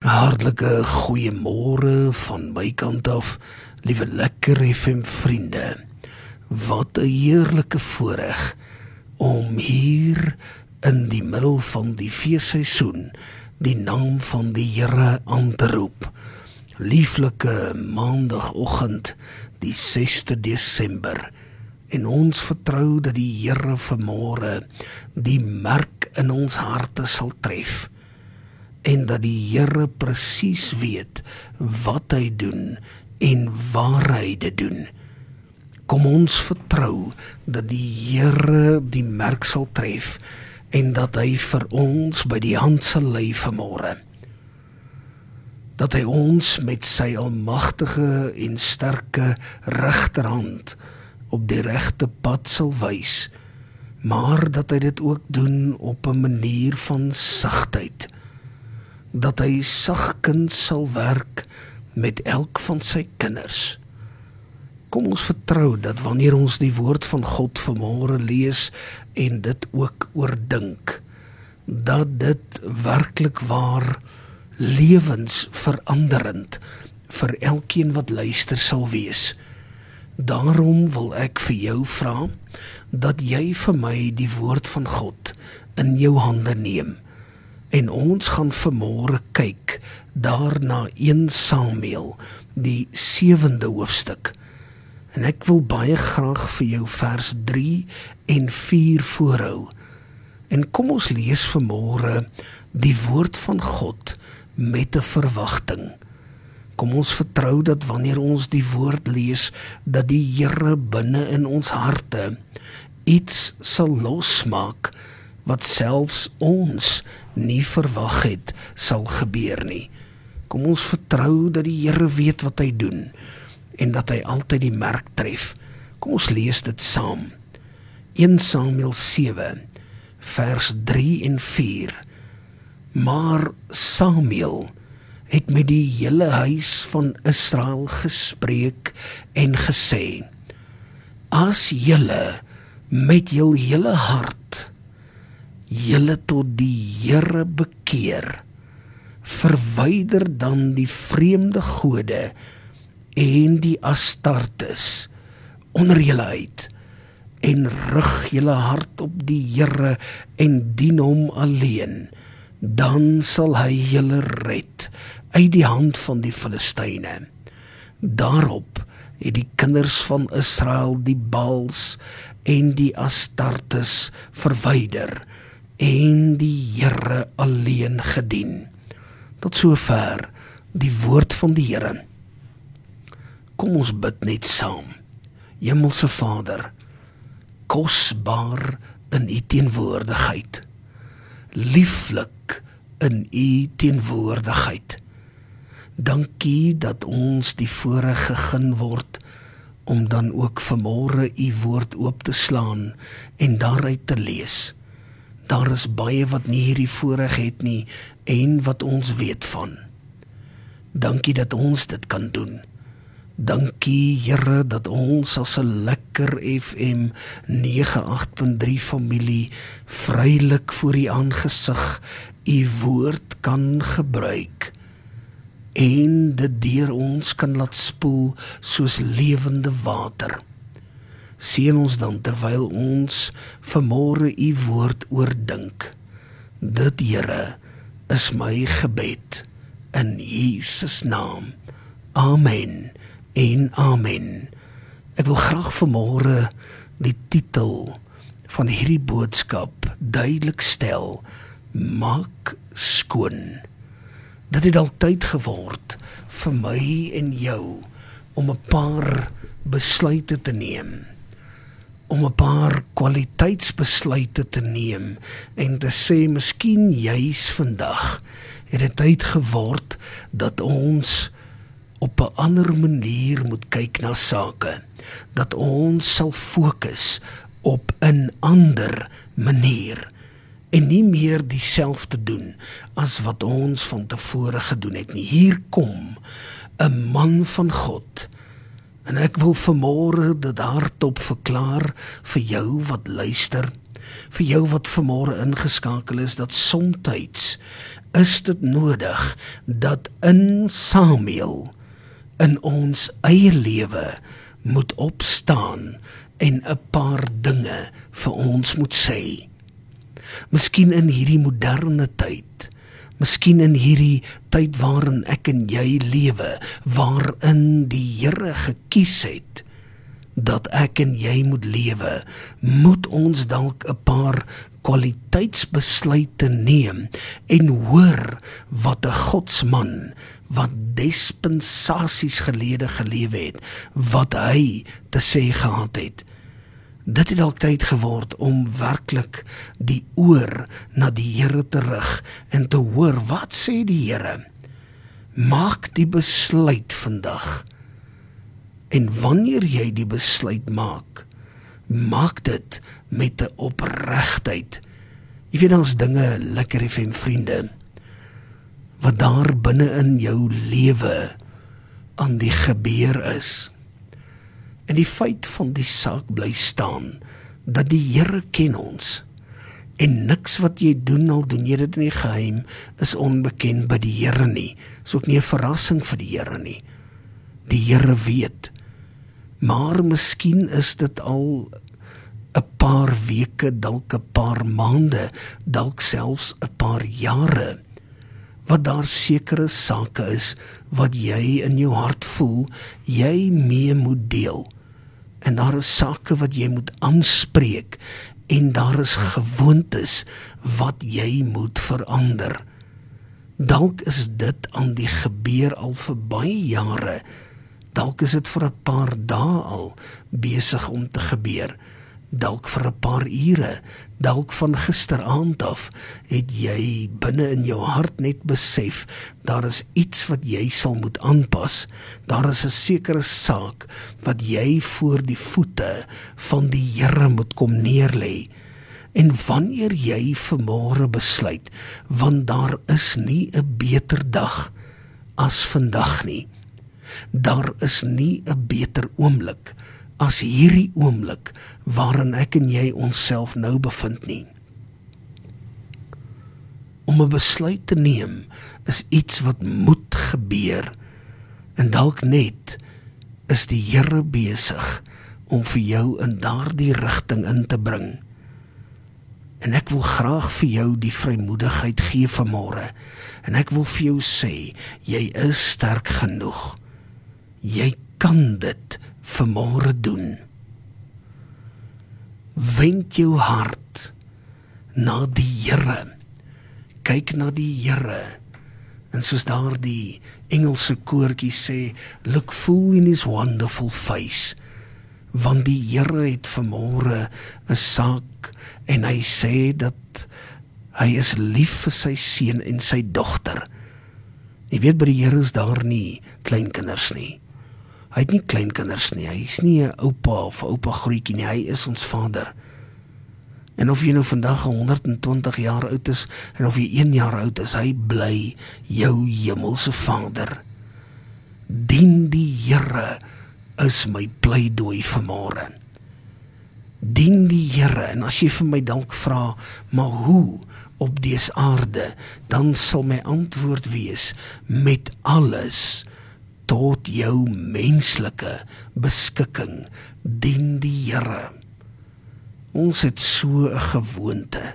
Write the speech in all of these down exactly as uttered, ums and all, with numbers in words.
Hartlike goeiemôre van my kant af, liewe Lekker F M vriende. Wat 'n heerlike voorreg om hier in die middel van die feesseisoen die naam van die Here aan te roep. Lieflike maandagoggend, die sesde Desember, en ons vertrou dat die Here vanmôre die merk in ons harte sal tref, en dat die Here presies weet wat hy doen en waar hy dit doen. Kom ons vertrou dat die Here die merk sal tref en dat hy vir ons by die hand sal lê vanmôre. Dat hy ons met sy almagtige en sterke regterhand op die regte pad sal wys, maar dat hy dit ook doen op 'n manier van sagtheid. Dat hy sagkens sal werk met elk van sy kinders. Kom ons vertrou dat wanneer ons die woord van God vanmôre lees en dit ook oordink, dat dit werklik waar lewensveranderend vir elkeen wat luister sal wees. Daarom wil ek vir jou vra dat jy vir my die woord van God in jou hande neem. En ons gaan vanmôre kyk daarna Eerste Samuel, die sewende hoofstuk. En ek wil baie graag vir jou vers drie en vier voorhou. En kom ons lees vanmôre die woord van God met 'n verwagting. Kom ons vertrou dat wanneer ons die woord lees, dat die Here binne in ons harte iets sal losmaak wat selfs ons nie verwag het sal gebeur nie. Kom ons vertrou dat die Here weet wat hy doen en dat hy altyd die merk tref. Kom ons lees dit saam. Eerste Samuel sewe vers drie en vier. Maar Samuel het met die hele huis van Israel gespreek en gesê: As julle met jul hele hart julle tot die Here bekeer, verwyder dan die vreemde gode en die Astartes onder julle uit, en rig julle hart op die Here en dien hom alleen, dan sal hy julle red uit die hand van die Filistyne. Daarop het die kinders van Israel die Baals en die Astartes verwyder en die Here alleen gedien. Tot sover die woord van die Here. Kom ons bid net saam. Hemelse Vader, kosbaar in u teenwoordigheid, lieflik in u teenwoordigheid. Dankie dat ons die voorreg gegee word om dan ook vanmôre u woord oop te slaan en daaruit te lees. Daar is baie wat nie hierdie voorreg het nie en wat ons weet van. Dankie dat ons dit kan doen. Dankie Here dat ons as 'n Lekker F M nege agt punt drie familie vrylik voor u aangesig u woord kan gebruik en dit deur ons kan laat spoel soos lewende water. Seën ons dan terwyl ons vanmôre u woord oordink. Dit Here is my gebed in Jesus naam. Amen en amen. Ek wil graag vanmôre die titel van hierdie boodskap duidelik stel: Maak skoon. Dit het al tyd geword vir my en jou om 'n paar besluite te neem. Om 'n paar kwaliteitsbesluite te neem en te sê, miskien juis vandag het dit tyd geword dat ons op 'n ander manier moet kyk na sake, dat ons sal fokus op 'n ander manier en nie meer dieselfde doen as wat ons van tevore gedoen het nie. Hier kom 'n man van God, en ek wil vanmôre dit hardop verklaar vir jou wat luister, Vir jou wat vanmôre ingeskakel is, dat somtyds is dit nodig dat in Samuel in ons eie lewe moet opstaan en 'n paar dinge vir ons moet sê. Miskien in hierdie moderne tyd, miskien in hierdie tyd waarin ek en jy lewe, waarin die Here gekies het dat ek en jy moet lewe, moet ons dalk 'n paar kwaliteitsbesluite neem en hoor wat 'n Godsman wat dispensasies gelede gelewe het, wat hy te sê gehad het. Dit het dalk tyd geword om werklik die oor na die Here te rig en te hoor, wat sê die Here? Maak die besluit vandag. En wanneer jy die besluit maak, maak dit met 'n opregtheid. Jy weet, ons dinge, lekker F M vriende, wat daar binne in jou lewe aan die gebeur is. En die feit van die saak bly staan, dat die Here ken ons. En niks wat jy doen, al doen jy dit in die geheim, is onbekend by die Here nie. Is ook nie 'n verrassing vir die Here nie. Die Here weet. Maar miskien is dit al 'n paar weke, dalk 'n paar maande, dalk selfs 'n paar jare, wat daar sekere sake is, wat jy in jou hart voel, jy mee moet deel. En daar is sake wat jy moet aanspreek, en daar is gewoontes wat jy moet verander. Dalk is dit aan die gebeur al vir baie jare, dalk is dit vir 'n paar dae al besig om te gebeur, dalk vir 'n paar ure, dalk van gisteraand af, het jy binne in jou hart net besef, daar is iets wat jy sal moet aanpas, daar is 'n sekere saak, wat jy voor die voete van die Here moet kom neerlê. En wanneer jy vanmôre besluit, want daar is nie 'n beter dag as vandag nie, daar is nie 'n beter oomblik as hierdie oomblik waarin ek en jy onsself nou bevind nie. Om 'n besluit te neem is iets wat moet gebeur, en dalk net is die Here besig om vir jou in daardie rigting in te bring. En ek wil graag vir jou die vrymoedigheid gee vanmôre, en ek wil vir jou sê, jy is sterk genoeg. Jy kan dit vanmôre doen. Wend jou hart na die Here. Kyk na die Here. En soos daar die Engelse koortjie sê, look full in his wonderful face. Want die Here het vanmôre 'n saak, en hy sê dat hy is lief vir sy seun en sy dogter. Jy weet, by die Here is daar nie kleinkinders nie. Hy het nie kleinkinders nie, hy is nie 'n oupa of 'n oupa grootjie nie, hy is ons Vader. En of jy nou vandag honderd en twintig jaar oud is, en of jy een jaar oud is, hy bly jou hemelse Vader. Dien die Here is my pleidooi vanmôre. Dien die Here, en as jy vir my dalk vra, maar hoe op dese aarde, dan sal my antwoord wees, met alles tot jou menslike beskikking, dien die Here. Ons het so 'n gewoonte,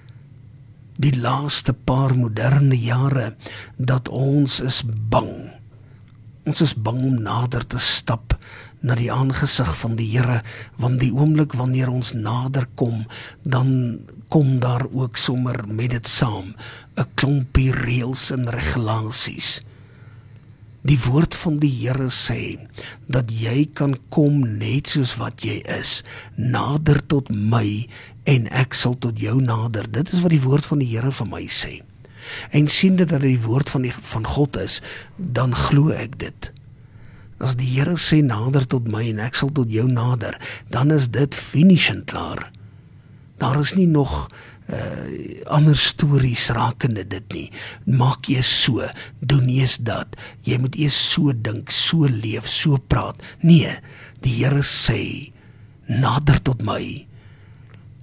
die laaste paar moderne jare, dat ons is bang. Ons is bang om nader te stap na die aangesig van die Here, want die oomblik wanneer ons nader kom, dan kom daar ook sommer met dit saam 'n klompie reëls en regulasies. Die woord van die Here sê, dat jy kan kom net soos wat jy is, nader tot my, en ek sal tot jou nader. Dit is wat die woord van die Here vir my sê. En sien dit dat die woord van, die, van God is, dan glo ek dit. As die Here sê, nader tot my, en ek sal tot jou nader, dan is dit finish en klaar. Daar is nie nog Uh, ander stories rakende dit nie. Maak jy so, doen jy dat, jy moet eers so dink, so leef, so praat. Nee, die Here sê, nader tot my,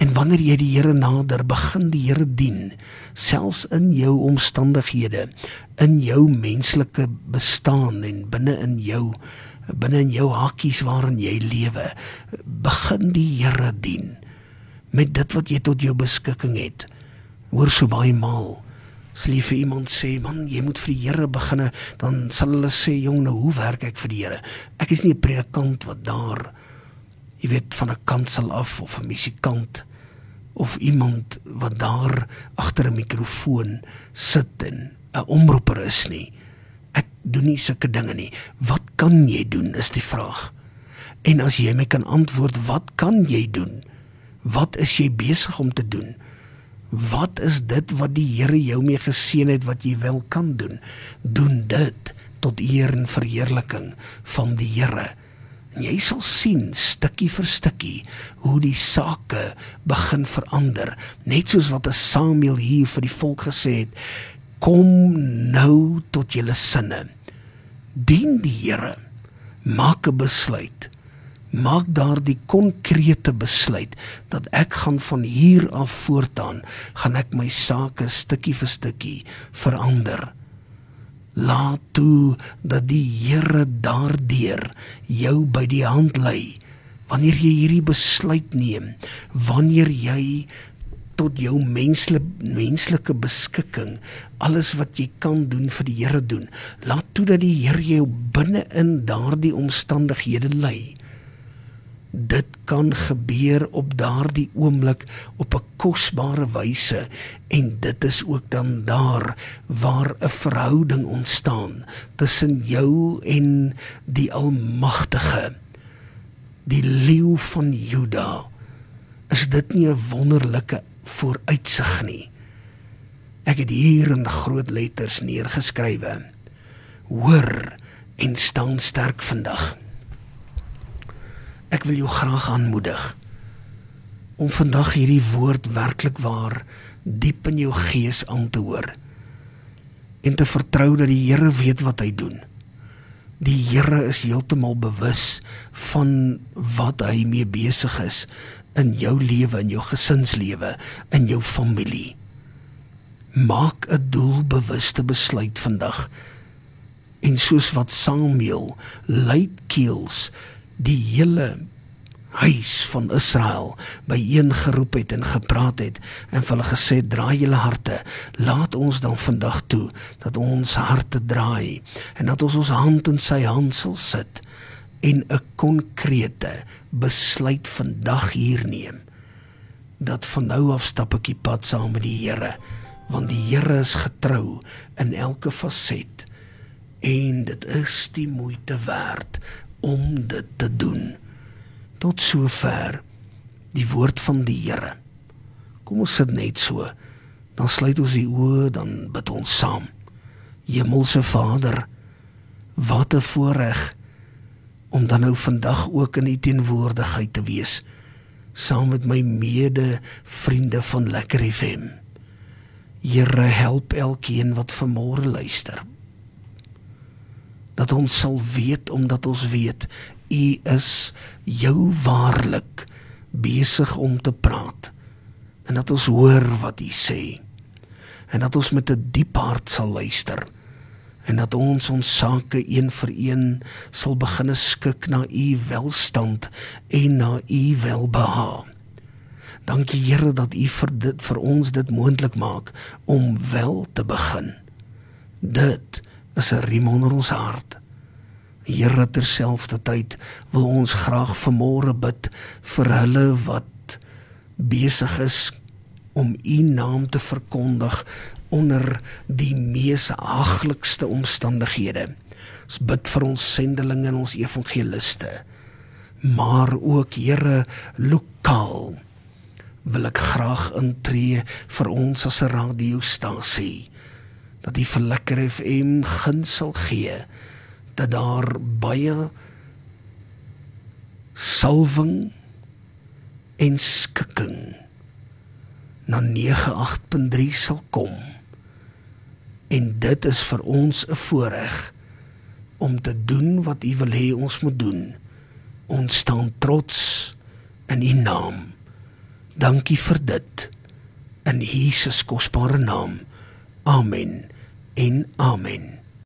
En wanneer jy die Here nader, begin die Here dien, selfs in jou omstandighede, in jou menslike bestaan en binne in jou, binne in jou hakies waarin jy lewe, begin die Here dien, met dit wat jy tot jou beskikking het. Hoor so baie maal, sal jy vir iemand sê, man, jy moet vir die Here beginne, dan sal hulle sê, jong, nou hoe werk ek vir die Here? Ek is nie 'n predikant wat daar, jy weet, van 'n kansel af, of 'n musikant, of iemand wat daar agter 'n mikrofoon sit en 'n omroeper is nie. Ek doen nie sulke dinge nie. Wat kan jy doen, is die vraag. En as jy my kan antwoord, wat kan jy doen? Wat is jy besig om te doen? Wat is dit wat die Here jou mee geseën het, wat jy wel kan doen? Doen dit tot eer en verheerliking van die Here. En jy sal sien, stukkie vir stukkie, hoe die sake begin verander. Net soos wat 'n Samuel hier vir die volk gesê het, kom nou tot julle sinne. Dien die Here, maak 'n besluit. Maak daardie konkrete besluit, dat ek gaan van hier af voortaan, gaan ek my sake stukkie vir stukkie verander. Laat toe dat die Here daardeur jou by die hand lei, wanneer jy hierdie besluit neem, wanneer jy tot jou menslik, menslike beskikking, alles wat jy kan doen vir die Here doen, laat toe dat die Here jou binne in daardie omstandighede lei. Dit kan gebeur op daardie oomblik op 'n kosbare wyse, en dit is ook dan daar waar 'n verhouding ontstaan tussen jou en die Almagtige, die Leeu van Juda. Is dit nie 'n wonderlike vooruitsig nie? Ek het hier in groot letters neergeskrywe: hoor en staan sterk vandag. Ek wil jou graag aanmoedig om vandag hierdie woord werklik waar diep in jou gees aan te hoor en te vertrou dat die Here weet wat hy doen. Die Here is heeltemal bewus van wat hy mee besig is in jou lewe, in jou gesinslewe, in jou familie. Maak 'n doelbewuste besluit vandag, en soos wat Samuel luidkeels die hele huis van Israel byeen geroep het en gepraat het en vir hulle gesê, draai julle harte, laat ons dan vandag toe dat ons harte draai en dat ons ons hand in sy hand sal sit en 'n konkrete besluit vandag hier neem, dat van nou af stap ek die pad saam met die Here, want die Here is getrou in elke faset en dit is die moeite werd om dit te doen. Tot sover die woord van die Here. Kom ons sit net so, dan sluit ons die oë, dan bid ons saam. Hemelse Vader, wat 'n voorreg om dan nou vandag ook in U teenwoordigheid te wees, saam met my mede vriende van Lekker F M. Here, help elkeen wat vanmôre luister, dat ons sal weet, omdat ons weet, U is jou waarlik besig om te praat, en dat ons hoor wat U sê, en dat ons met 'n diep hart sal luister, en dat ons ons sake een vir een sal begin skik na U welstand en na U welbehaag. Dankie Here dat U vir dit vir ons dit moontlik maak om wel te begin. Dit is 'n riem onder ons hart. Here, terselfdertyd wil ons graag vanmôre bid vir hulle wat besig is om U naam te verkondig onder die mees haglikste omstandighede. Ons bid vir ons sendelinge en ons evangeliste, maar ook Here, lokaal wil ek graag intree vir ons as 'n radiostasie, dat U vir Lekker F M guns sal gee, dat daar baie salwing en skikking na nege agt punt drie sal kom. En dit is vir ons 'n voorreg om te doen wat U wil hê ons moet doen. Ons staan trots in U naam. Dankie vir dit. In Jesus kosbare naam. Amen en amen.